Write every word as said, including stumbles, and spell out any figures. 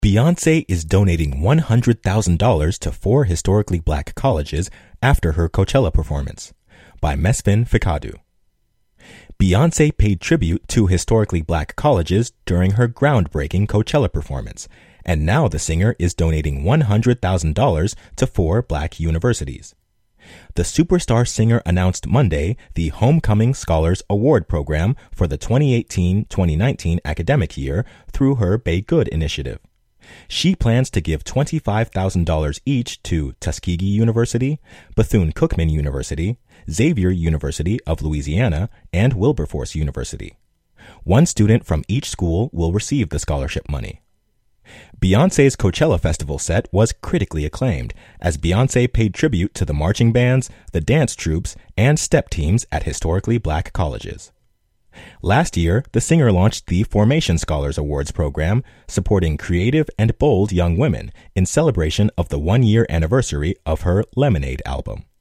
Beyoncé is donating one hundred thousand dollars to four historically black colleges after her Coachella performance, by Mesfin Fikadu. Beyoncé paid tribute to historically black colleges during her groundbreaking Coachella performance, and now the singer is donating one hundred thousand dollars to four black universities. The superstar singer announced Monday the Homecoming Scholars Award program for the twenty eighteen twenty nineteen academic year through her Bay Good initiative. She plans to give twenty-five thousand dollars each to Tuskegee University, Bethune-Cookman University, Xavier University of Louisiana, and Wilberforce University. One student from each school will receive the scholarship money. Beyoncé's Coachella Festival set was critically acclaimed, as Beyoncé paid tribute to the marching bands, the dance troupes, and step teams at historically black colleges. Last year, the singer launched the Formation Scholars Awards program, supporting creative and bold young women in celebration of the one-year anniversary of her Lemonade album.